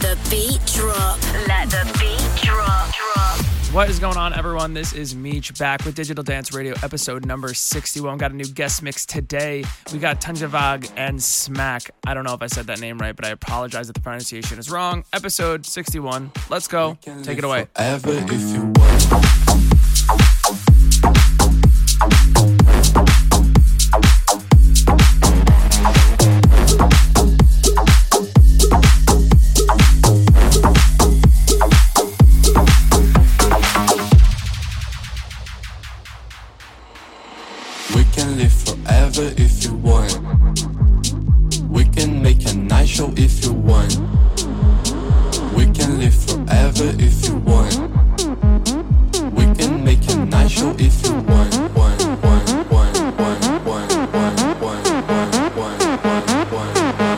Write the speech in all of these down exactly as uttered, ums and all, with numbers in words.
the beat drop. Let the beat drop. Drop. What is going on, everyone? This is Meech back with Digital Dance Radio, episode number sixty-one. Got a new guest mix today. We got Tunjavag and Smack. I don't know if I said that name right, but I apologize if the pronunciation is wrong. Episode sixty-one. Let's go. Take it away. Forever if you want. If you want, we can make a night show if you want. We can live forever if you want. We can make a night show if you want. One, one, one, one, one, one, one, one, one, one,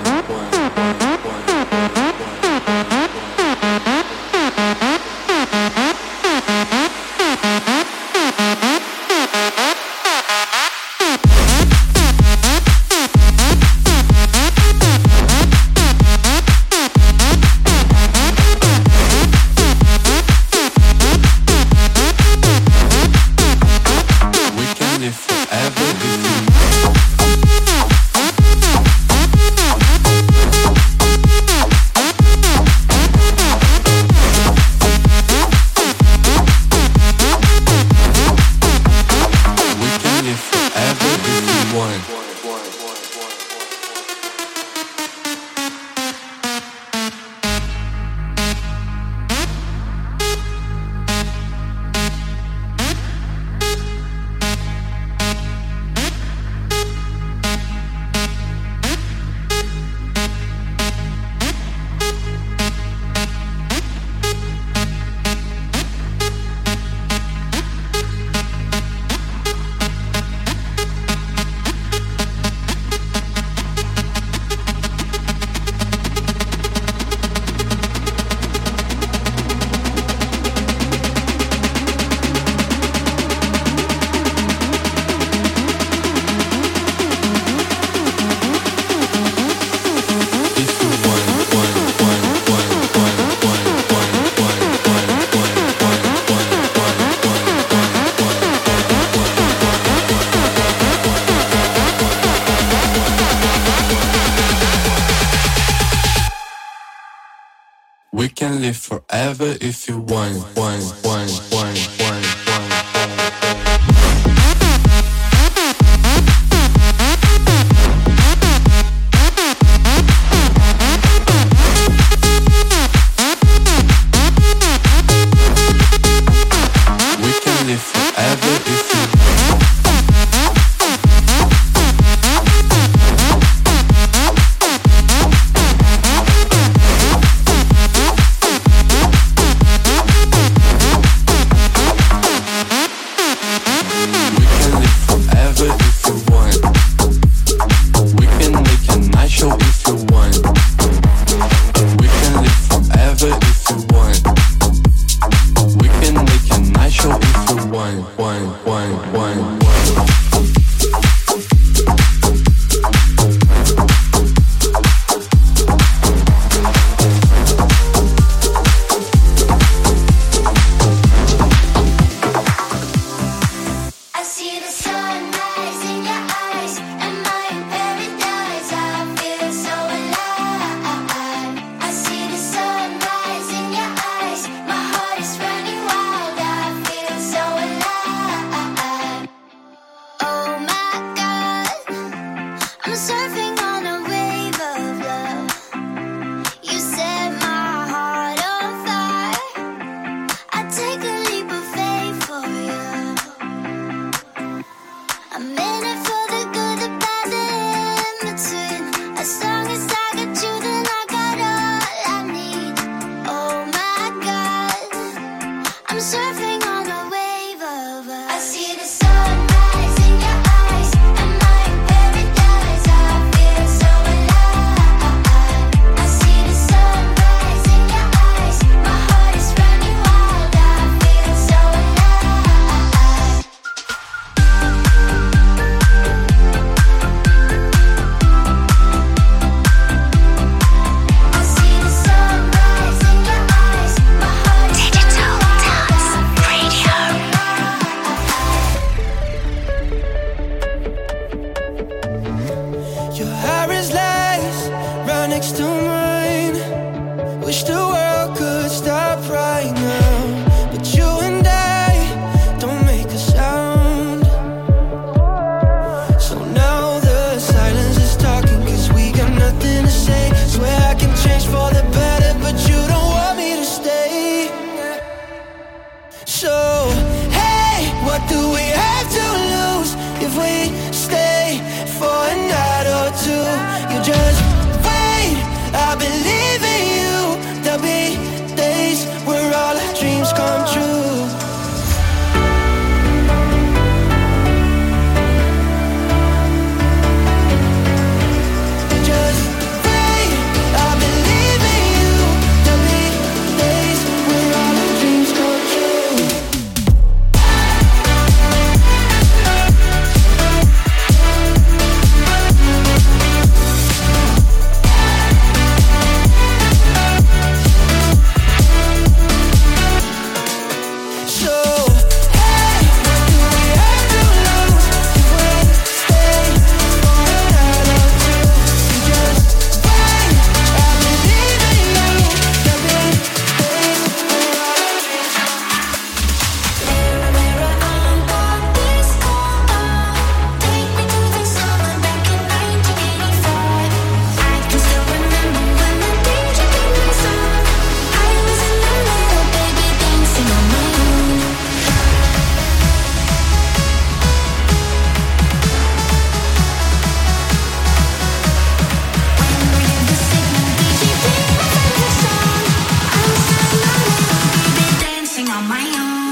forever if you want. One, one, one, one, one. We can live forever if you Wish the world could stop right now, but you and I don't make a sound. So now the silence is talking, cause we got nothing to say. Swear I can change for the better, but you don't want me to stay. So, hey, what do we have to lose if we stay for a night or two? You just wait, I believe in you. There'll be days where all our dreams come true. Just wait, I believe in you. There'll be days where all our dreams come true. So, hey, what do we have to lose if we stay for a night or two? You just wait, I believe in you. There'll be days where all our dreams come Mirror, mirror on the disco ball, take me to the summer back in nineteen eighty-five. I can still remember when the D J played my song. I was in the middle, baby, dancing on my own. When we give the signal, D J play my favorite song. I was in the middle, baby, dancing on my own.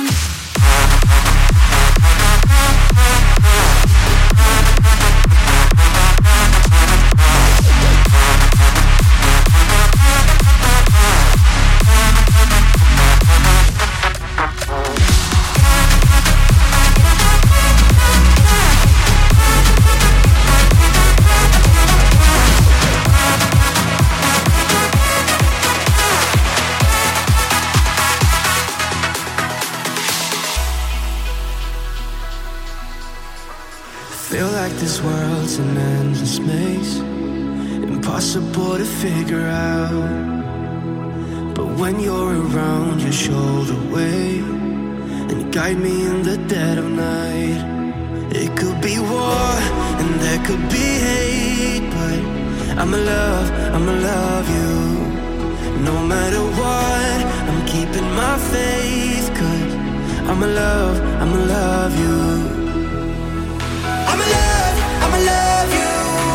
Feel like this world's an endless maze, impossible to figure out. But when you're around, you show the way and guide me in the dead of night. It could be war and there could be hate, but I'ma love, I'ma love you. No matter what, I'm keeping my faith, cause I'ma love, I'ma love you. I'ma love, I'ma love you.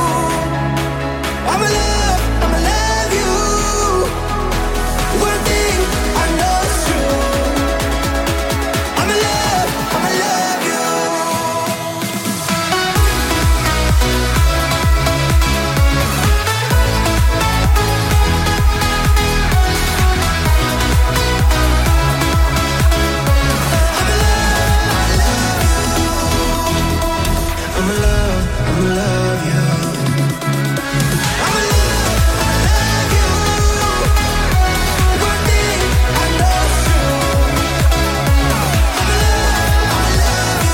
I'ma love, I'ma love you. One thing I know is true. I'ma love, I'ma love you. I'ma love, I'ma love you. I'ma love, I'ma love you. One thing I know is true. I'ma love, I'ma love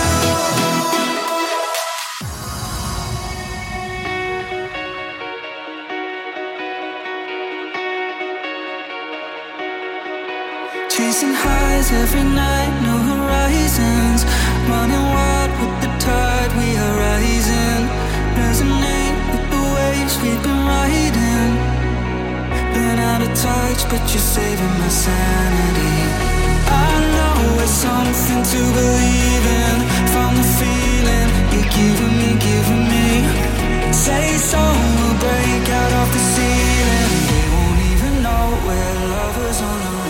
you. Chasing highs every night, no horizons. Running wild with the tide, we are rising. Resonate with the waves we've been riding. Been out of touch, but you're saving my sanity. I know it's something to believe in. From the feeling you're giving me, giving me. Say so, we'll break out off the ceiling. They won't even know we're lovers on the run.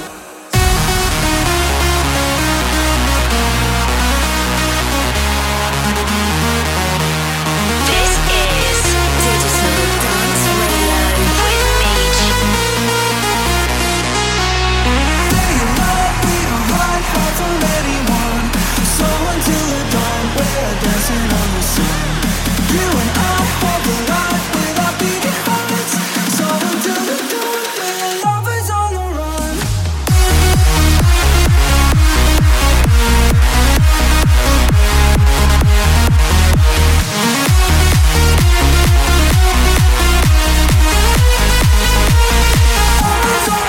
This is Digital Dance Radio with Meech. Say you love me, don't hide hearts from anyone. So until the dawn, we're dancing on the sun. You and I hold the light with our beating hearts. So until the dawn, we're lovers on the run. Lovers on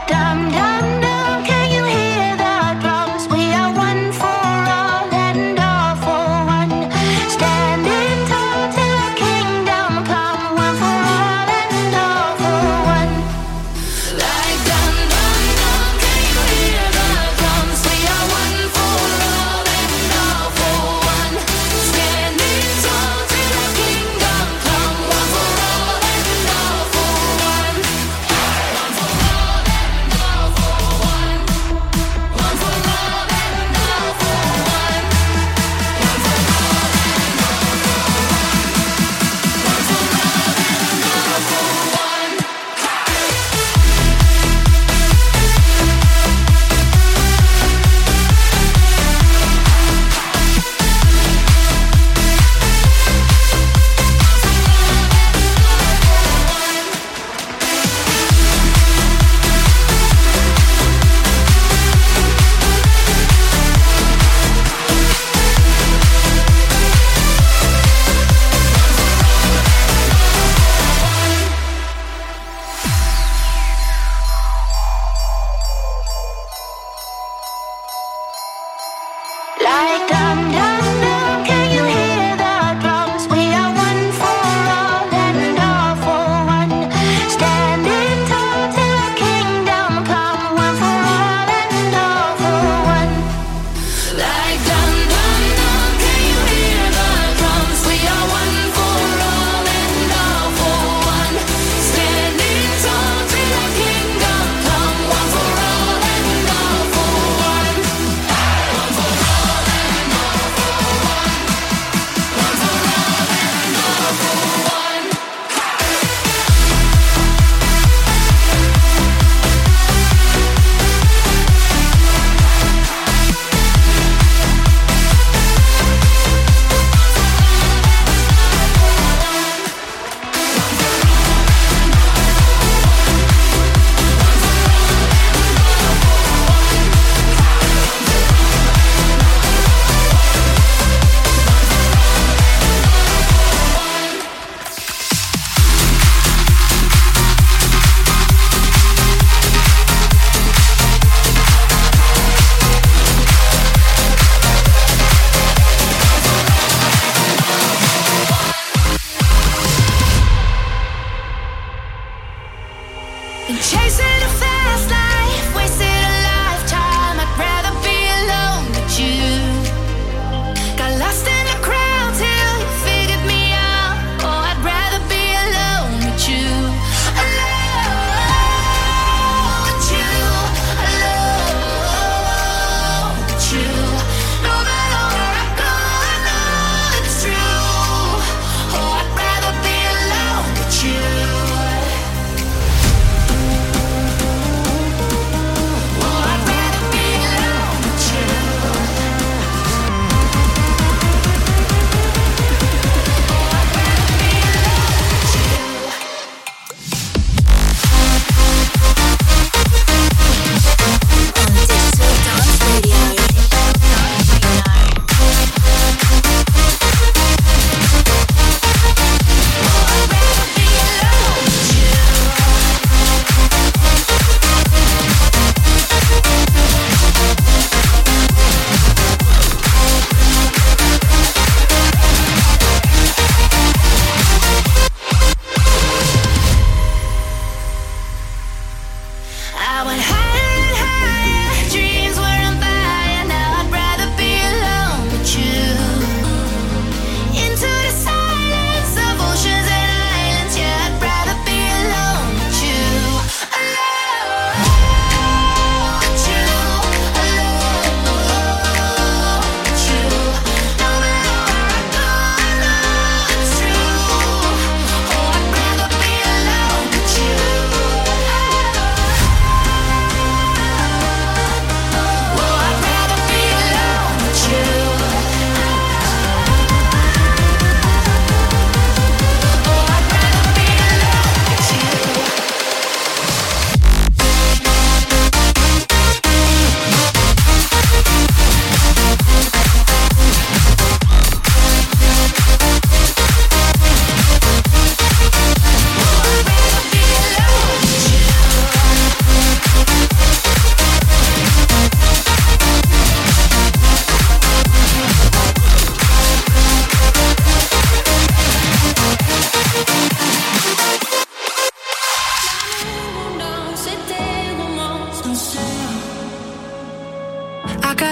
One for all and all for one.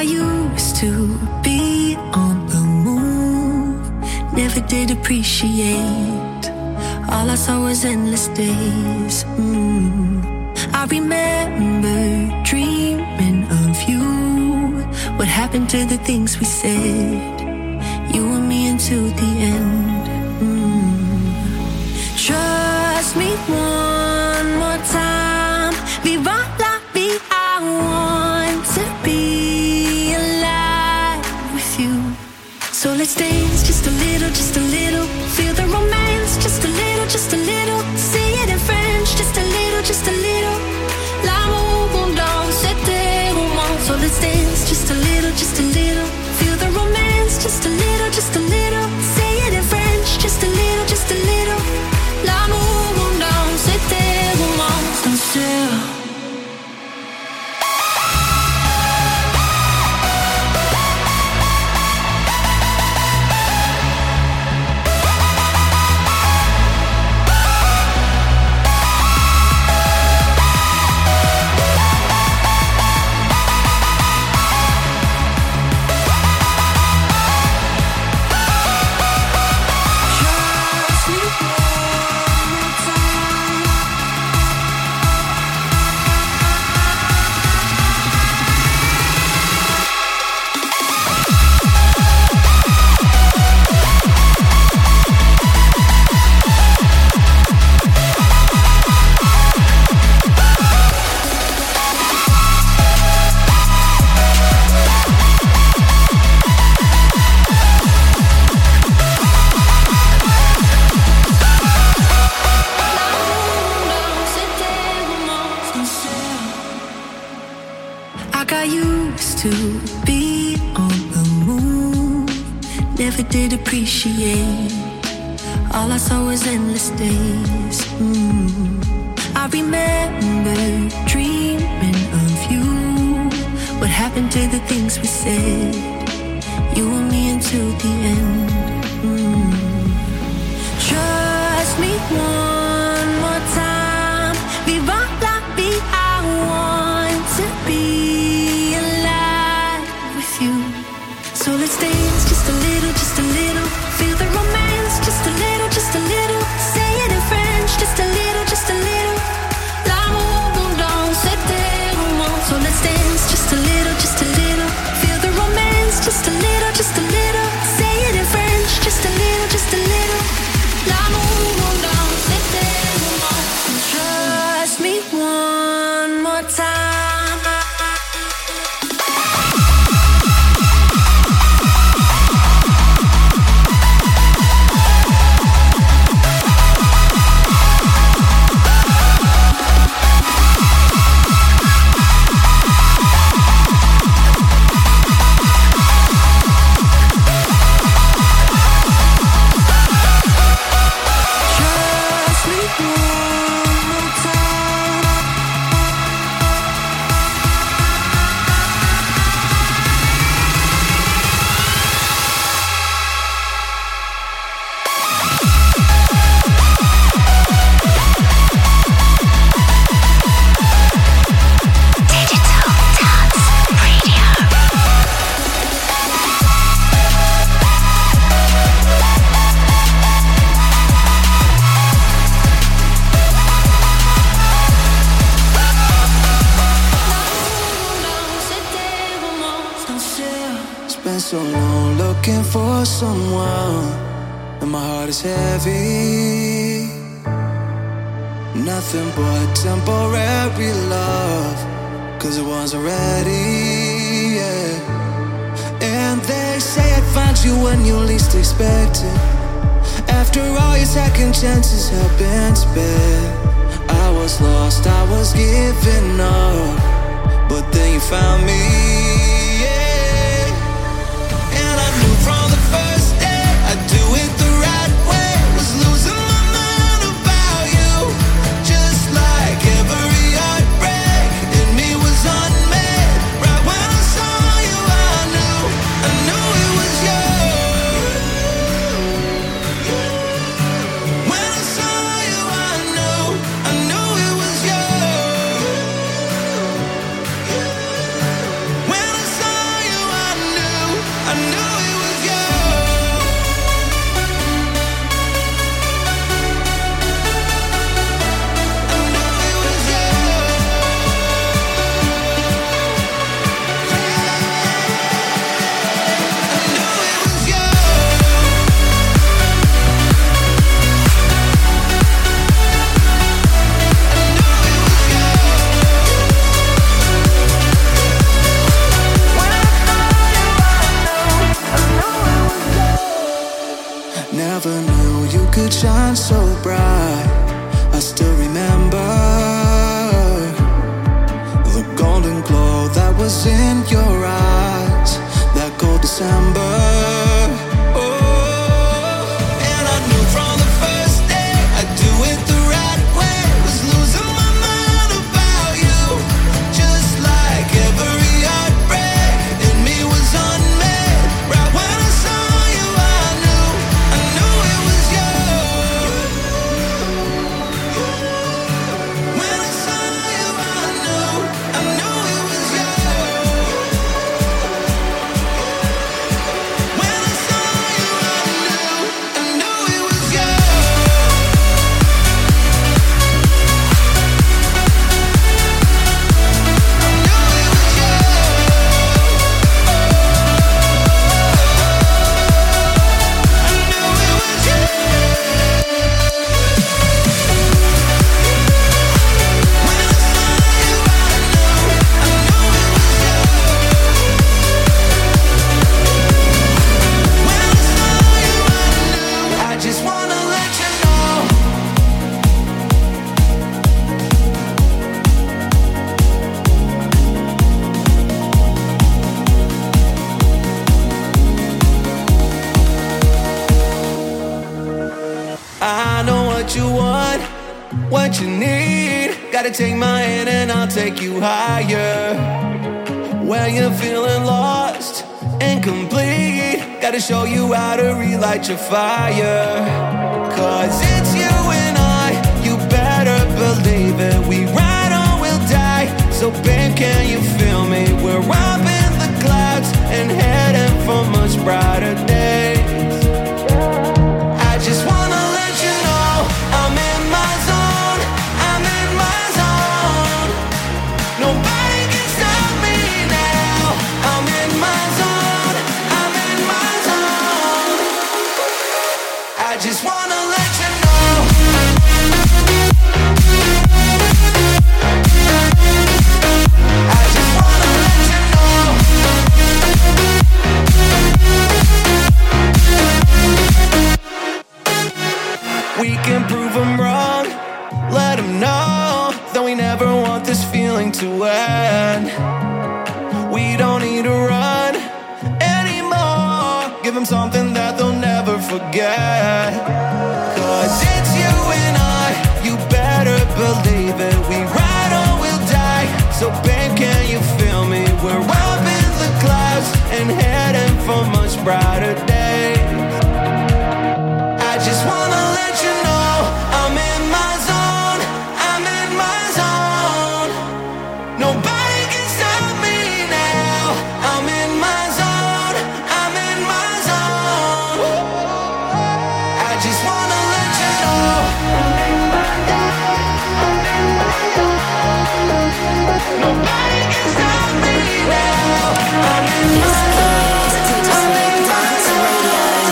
got used to be on the move. Never did appreciate. All I saw was endless days. Mm. I remember dreaming of you. What happened to the things we said? You and me until the end. Mm. Trust me one more time. Viva la vida. I want to be alive with you. So let's dance just a little, just a little. Feel the romance just a little, just a little. Say it in French just a little, just a little. L'amour qu'on danse, c'était roman. So let's dance just a little, just a little. Feel the romance just a little, just a little. Say it in French just a little, just a little. L'amour qu'on danse, c'était roman. Sincère. Did appreciate. All I saw was endless days. Mm. I remember dreaming of you. What happened to the things we said? You and me until the end. Mm. Trust me one more time. Viva la vida. I want to be alive with you. So let's dance just a little, just a little. Feel the romance just a little, just a little. Say it in French just a little, just a little. L'amour qu'on danse, c'était roman. So let's dance just a little, just a little. Feel the romance just a little, just a little. Say it in French just a little, just a little. L'amour qu'on danse, c'était roman. Trust me one more time. So long looking for someone, and my heart is heavy. Nothing but temporary love, cause it wasn't ready, yeah. And they say I'd find you when you least expect it. After all your second chances have been spent, I was lost, I was giving up, but then you found me. From the first day, I'd do it the right way. Was losing my mind about you, just like every heartbreak in me was unmade. Right when I saw you, I knew, I knew it was you. When I saw you, I knew, I knew it was you. you need. Gotta take my hand and I'll take you higher. When you're feeling lost and complete, gotta show you how to relight your fire. Cause it's you and I, you better believe it. We ride or we'll die. So babe, can you feel me? We're up in the clouds and heading for much brighter days. I just wanna let you know I'm in my zone, I'm in my zone. Nobody can stop me now. I'm in my zone, I'm in my zone. I just wanna let you know. I just wanna let you know. We can prove them wrong, let them know that we never want this feeling to end. We don't need to run anymore. Give them something that they'll never forget. Cause it's you and I, you better believe it. We ride or we'll die. So babe, can you feel me? We're up in the clouds and heading for much brighter days. I just wanna let you know I'm in my zone, I'm in my zone. Nobody can stop me now. I'm in my zone, I'm in my zone. I just wanna let you know I'm in my zone, I'm in my zone. Nobody can stop me now. I'm in my zone, I'm in my zone.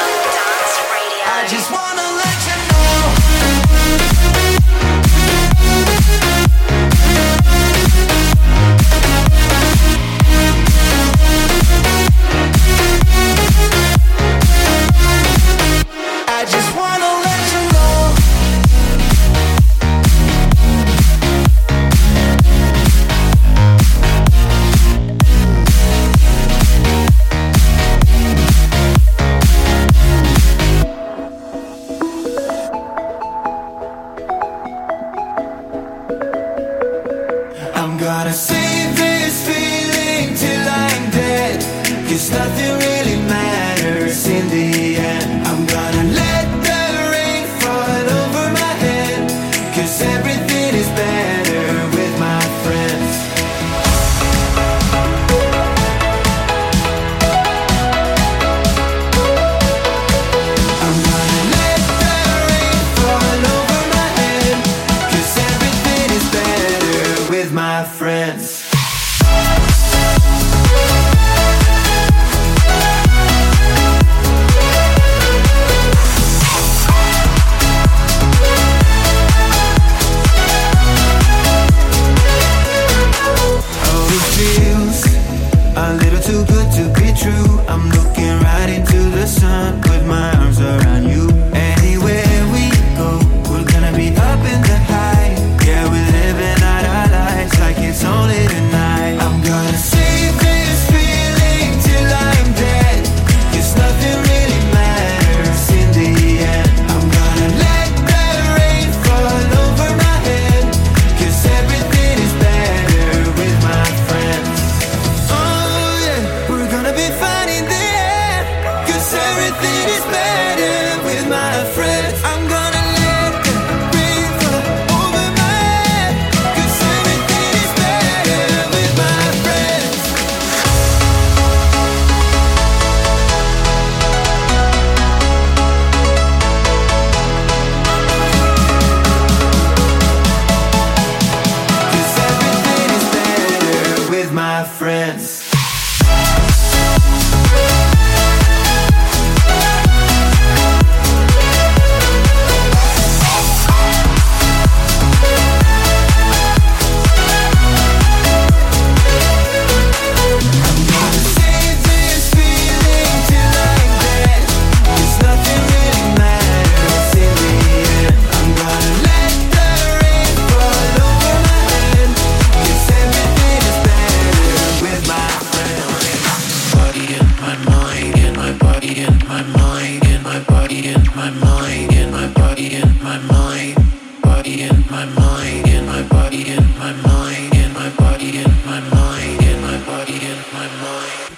I just wanna let you know. I just wanna let you know. I'm gonna save this feeling till I'm dead. Cause nothing really matters in the end. I'm gonna let the rain fall over my head. Cause everything is better with my friends. I'm gonna let the rain fall over my head. Cause everything is better with my friends. Oh, it feels a little too good to be true. I'm looking right into the sun with my arms around you. Anywhere we go, we're gonna be up in the high. Yeah, we're living out our lives like it's only tonight. I'm gonna save this feeling till I'm dead. Cause nothing really matters in the end. I'm gonna let the rain fall over my head. Cause everything is better with my friends. Oh yeah, we're gonna be fine in the end. Cause everything is better with my friends. I'm gonna let the rain fall over my head. Cause everything is better with my friends. Cause everything is better with my friends. I'm gonna save this feeling till I'm dead. Cause nothing really matters in the end. I'm gonna let the rain fall over my head. Cause everything is better with my mind, in my body, in my mind, in my body, in my mind, in my body, in my mind.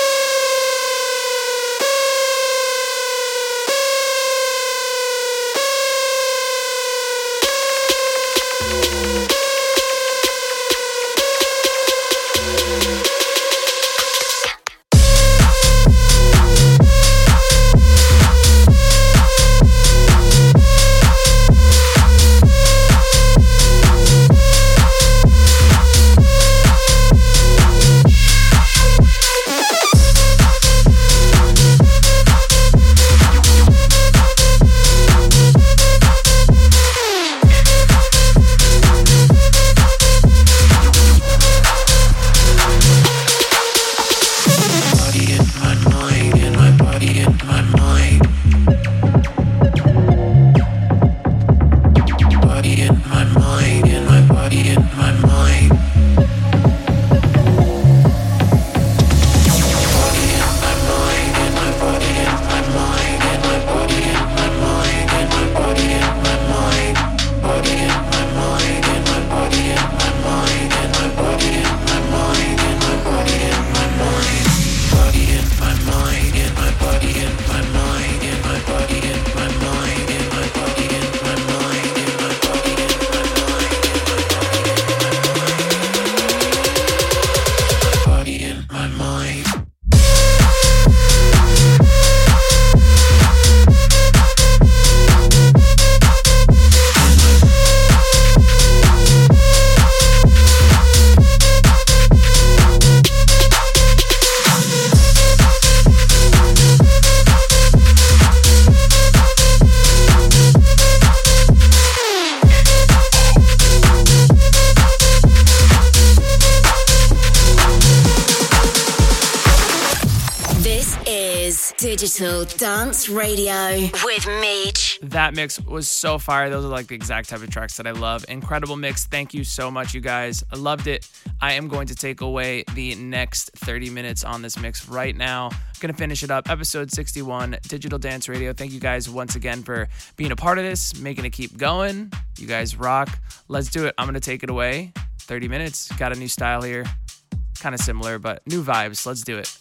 Digital Dance Radio with Meech. That mix was so fire. Those are like the exact type of tracks that I love. Incredible mix. Thank you so much, you guys. I loved it. I am going to take away the next thirty minutes on this mix right now. I'm going to finish it up. Episode sixty-one, Digital Dance Radio. Thank you guys once again for being a part of this, making it keep going. You guys rock. Let's do it. I'm going to take it away. thirty minutes. Got a new style here. Kind of similar, but new vibes. Let's do it.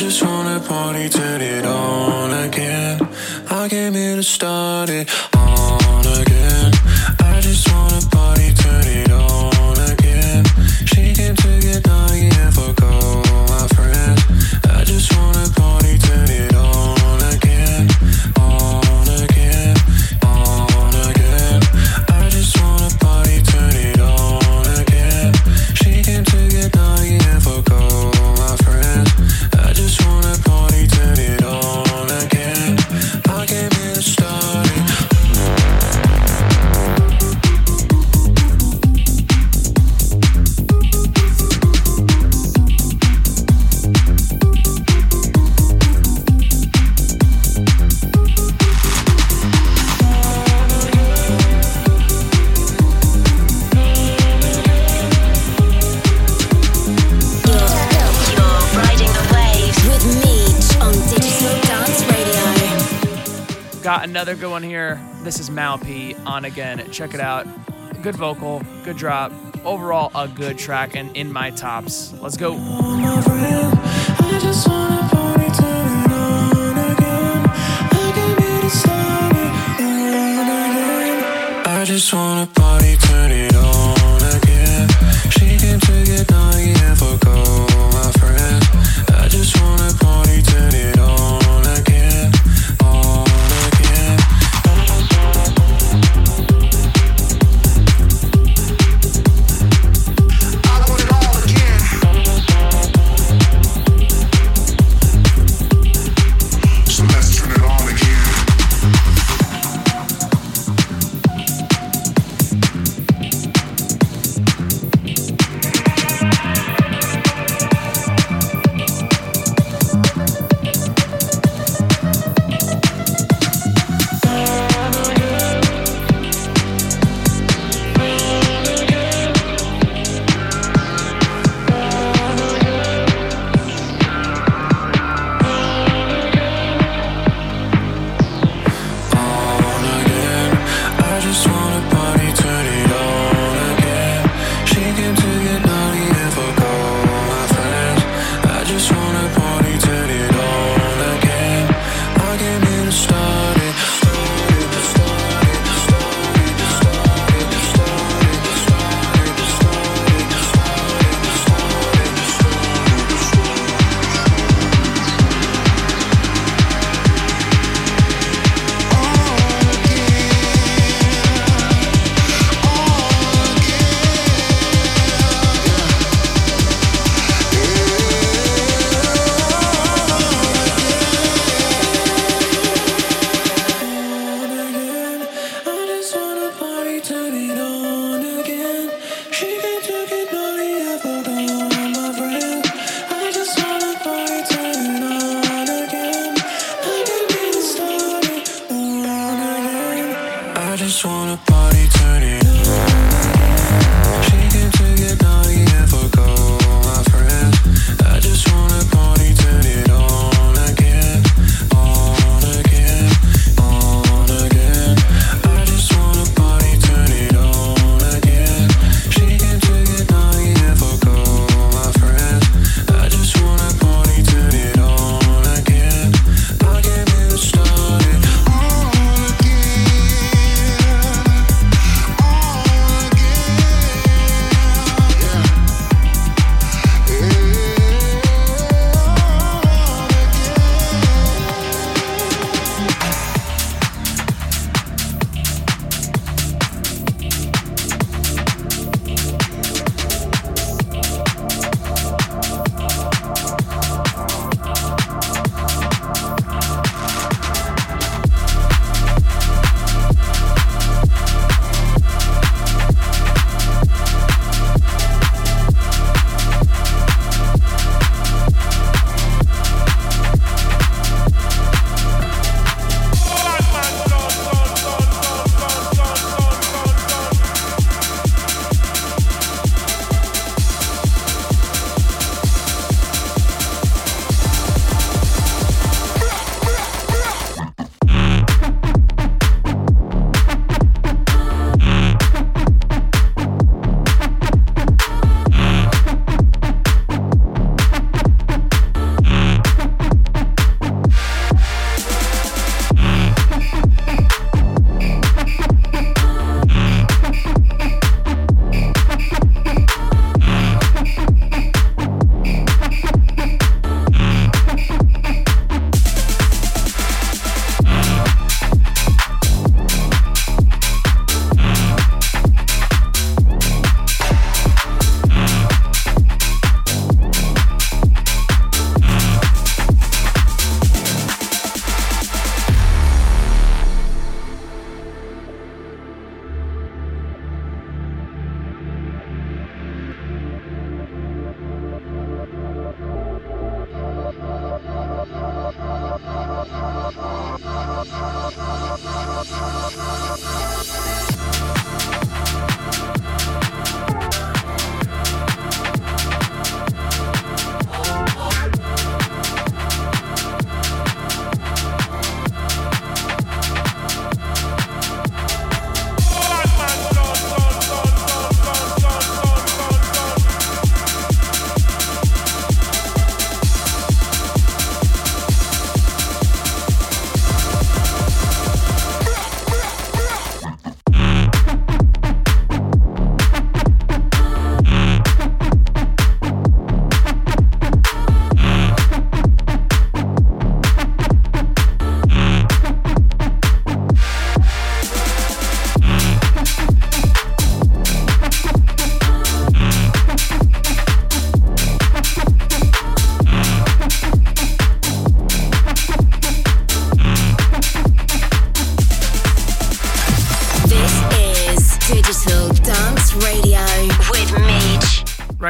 just wanna party, turn it on again. I came here to start it on again. I just wanna party, turn it on again. She came to get naughty and forgo my friends. I just wanna party, turn it on again, on again, on again. I just wanna party, turn it on again. She came to get naughty and forgo my friends. I just wanna party, turn it on again. I came here to start it. Got another good one here. This is Malp on again. Check it out. Good vocal, good drop. Overall, a good track and in my tops. Let's go. I just wanna party, turn it on again. I came here to start it on again. I just wanna party, turn it on again. She came to get naughty and forgo my friends. I just wanna party, turn it on again, on again. I want it all again.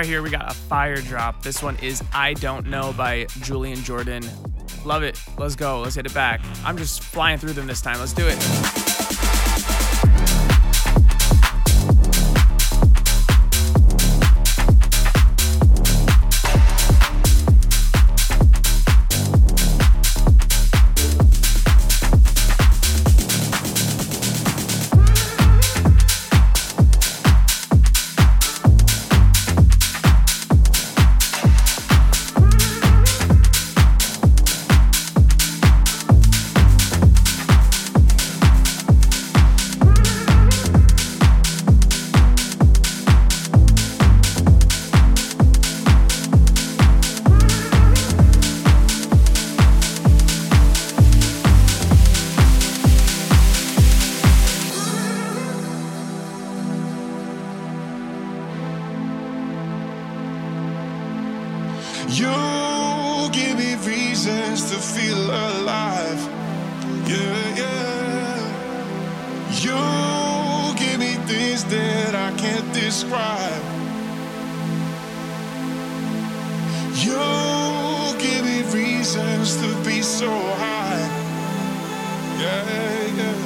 here we got a fire drop. This one is I Don't Know by Julian Jordan. Love it. Let's go. Let's hit it back. I'm just flying through them this time. Let's do it. You give me reasons to feel alive. Yeah, yeah. You give me things that I can't describe. You give me reasons to be so high. Yeah, yeah.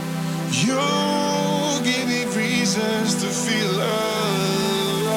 You give me reasons to feel alive.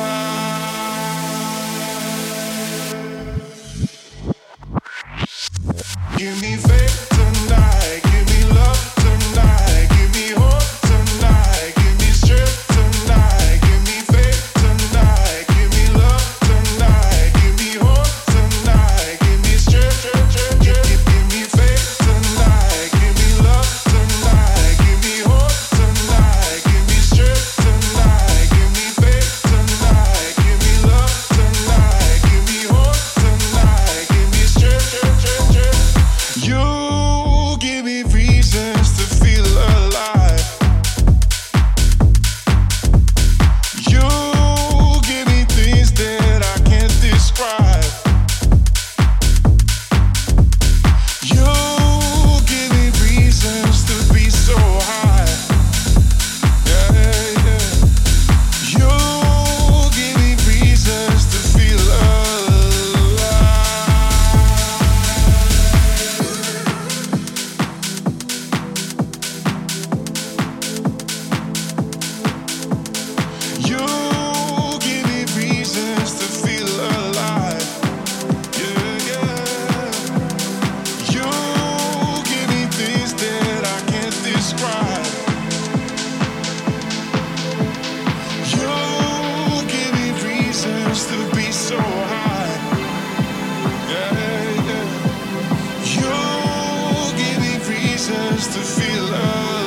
Give me faith tonight, give me love tonight, give me hope tonight, give me strength tonight, give me faith tonight, give me love tonight, give me hope tonight, give me strength, give, give, give me faith tonight, give me love tonight, give me hope tonight, give me strength tonight, give me faith tonight, give me love tonight, give me hope tonight, give me strength, strength, strength. You give me reasons to feel alive. You give me things that I can't describe. You give me reasons to be so high. Yeah, yeah. You give me reasons to feel alive. You give me reasons to feel alive. Yeah, yeah. You give me things that I can't describe. You give me reasons to be so high. Yeah, yeah. You give me reasons to feel alive.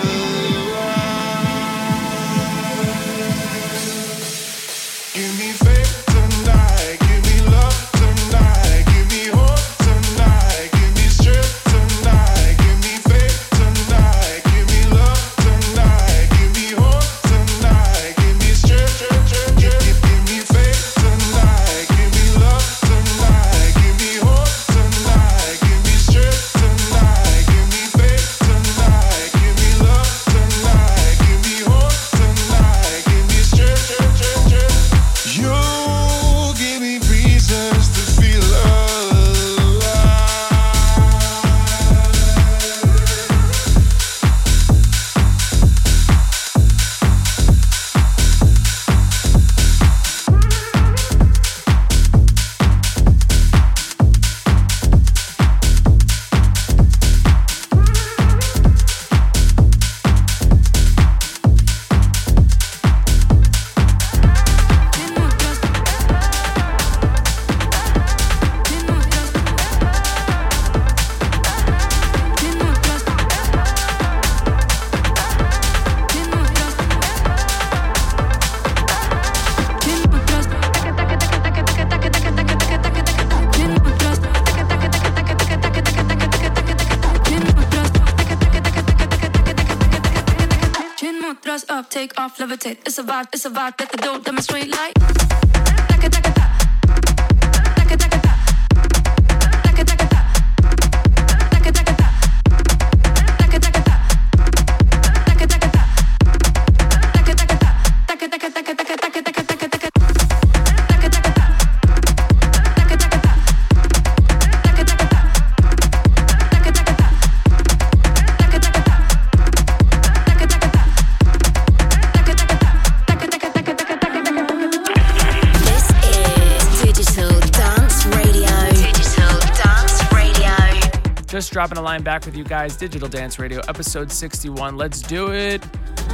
Give me faith tonight, give me love tonight, give me hope tonight, give me strength tonight, give me faith tonight, give me love tonight, give me hope tonight, give me strength, strength, strength, give, give me faith tonight, give me love tonight, give me hope tonight, give me strength tonight, give me faith tonight, give me love tonight, give me hope tonight, give me strength, strength, strength, strength. You give me reasons to feel alive. Thrust up, take off, levitate. It's a vibe, it's a vibe that the dough demonstrate like. Taka, taka, ta. Taka, taka, ta. Taka, taka, ta. Taka, taka, ta. Taka, taka, ta. Taka, taka, ta. Taka, taka, ta. Taka, taka, taka, taka, taka, taka, taka, taka. Taka, taka, ta. Just dropping a line back with you guys. Digital Dance Radio, episode sixty-one. Let's do it.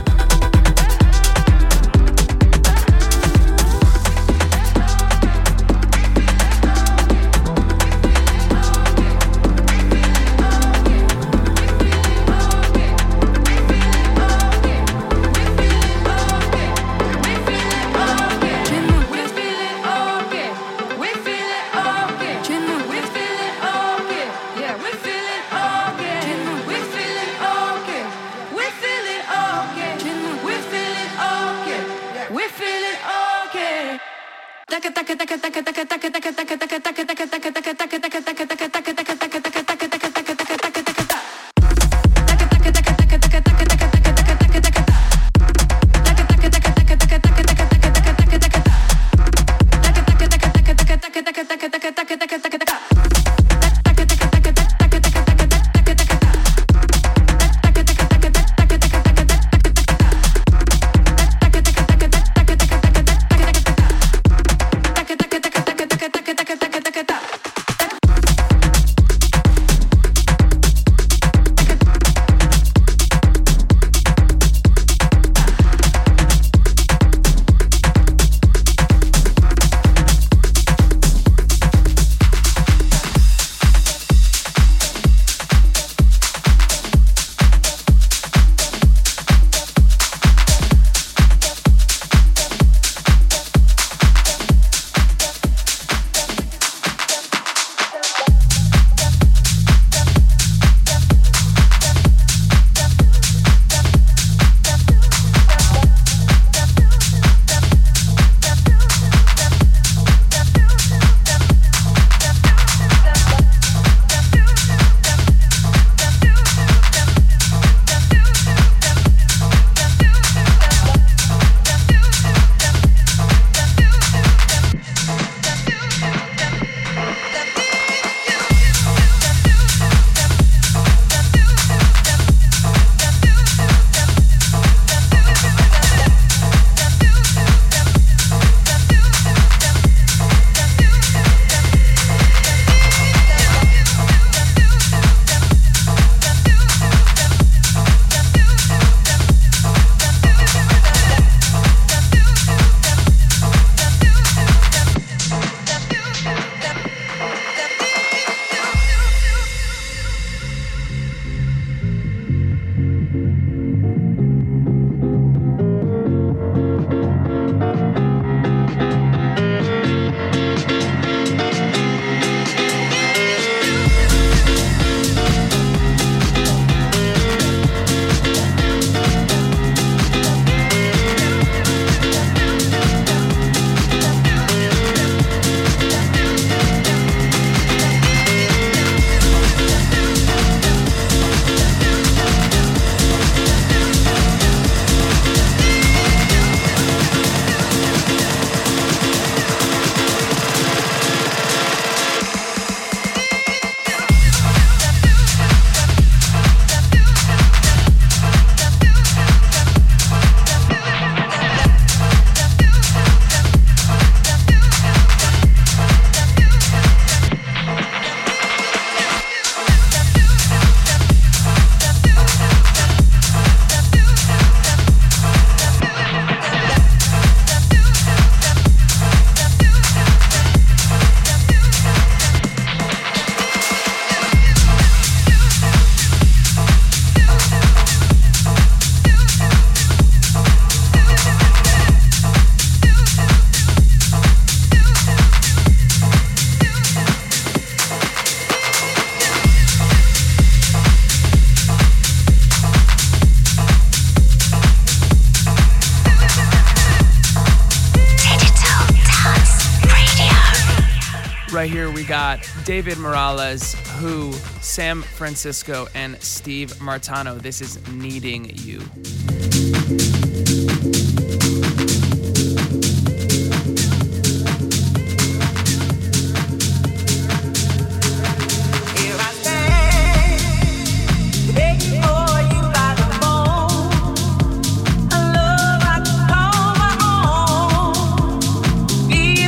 Right here we got David Morales, Who, Sam Francisco, and Steve Martano. This is Needing You.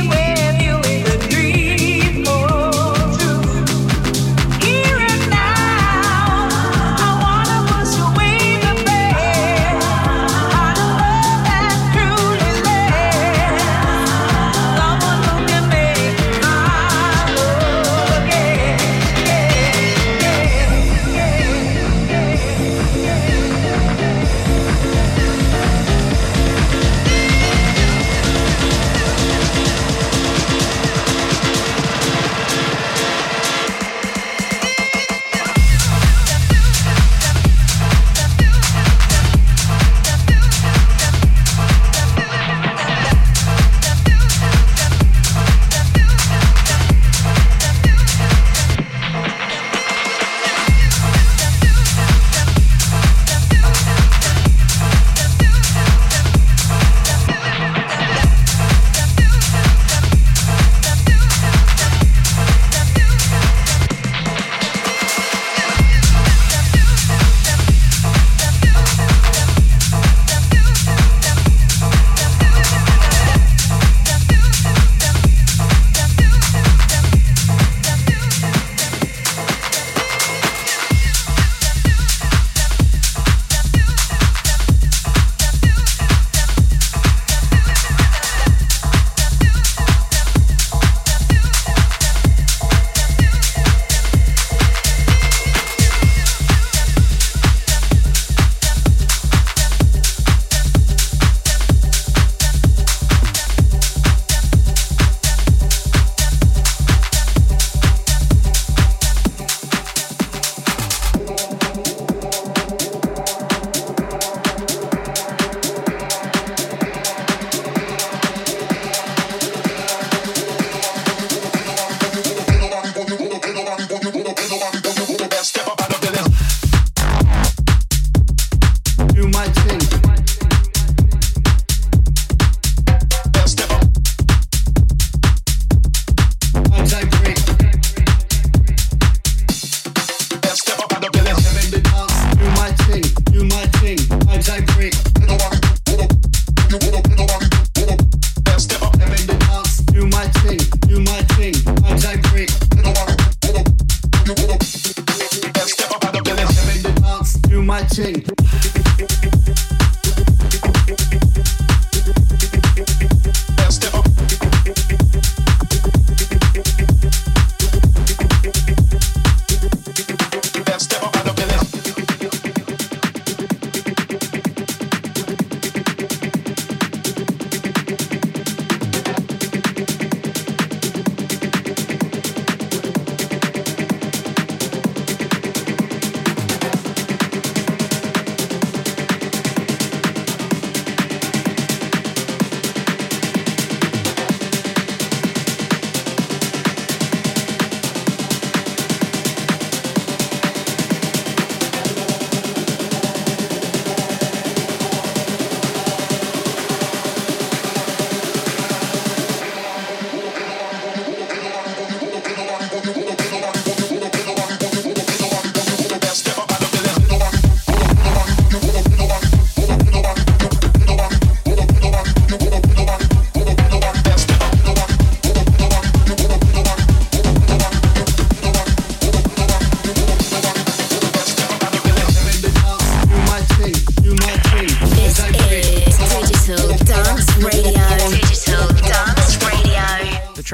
Here and now.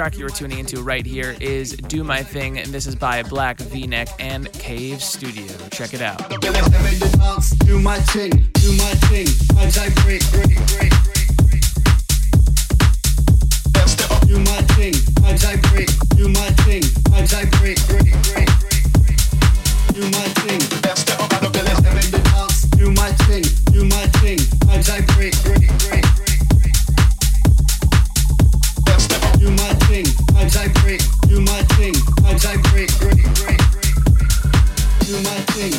track you were tuning into right here is Do My Thing, and this is by Black V-Neck and Cave Studio. Check it out. Do my thing, do my thing, vibes I break, break, break, break, break. Do my thing, vibes I break, do my thing, vibes I break, break, break, break, break. Do my thing, do my thing, do my thing, vibes I break, break, break, break, break. Do my thing, vibes I break, do my thing, vibes I break, break, break, break, break. Do my thing.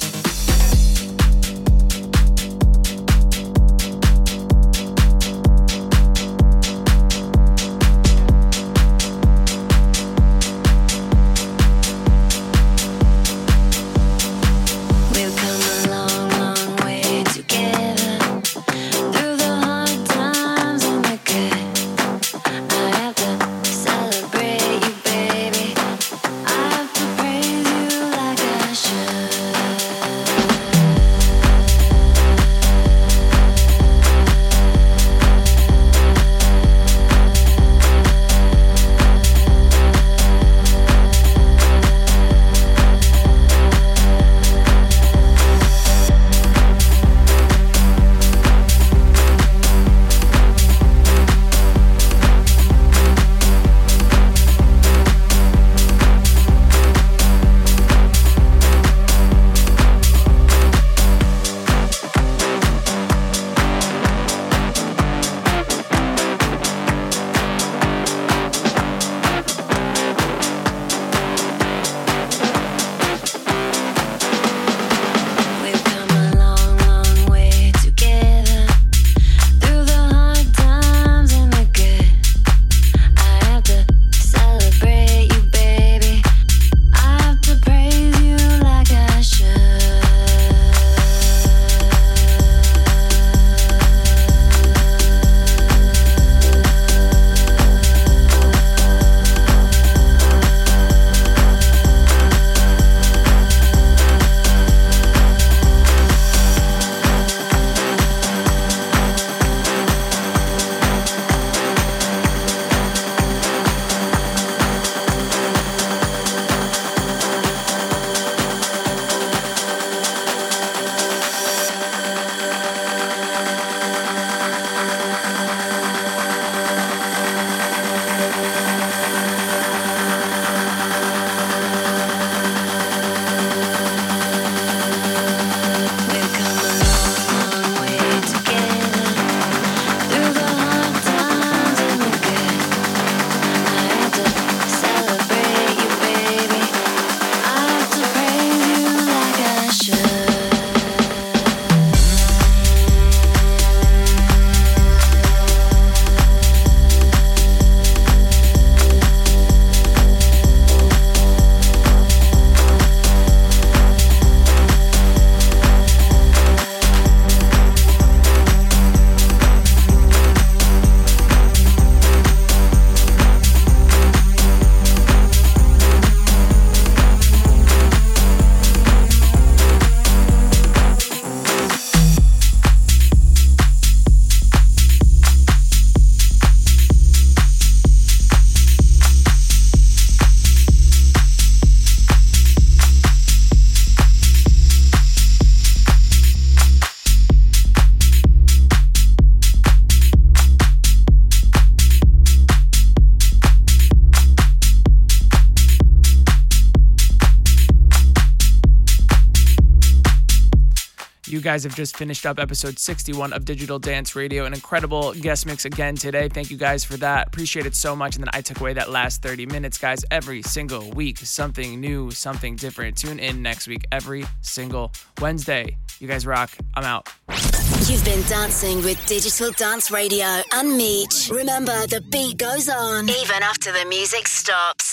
You guys have just finished up episode sixty-one of Digital Dance Radio. An incredible guest mix again today. Thank you guys for that. Appreciate it so much. And then I took away that last thirty minutes, guys. Every single week, something new, something different. Tune in next week, every single Wednesday. You guys rock. I'm out. You've been dancing with Digital Dance Radio and Meech. Remember, the beat goes on even after the music stops.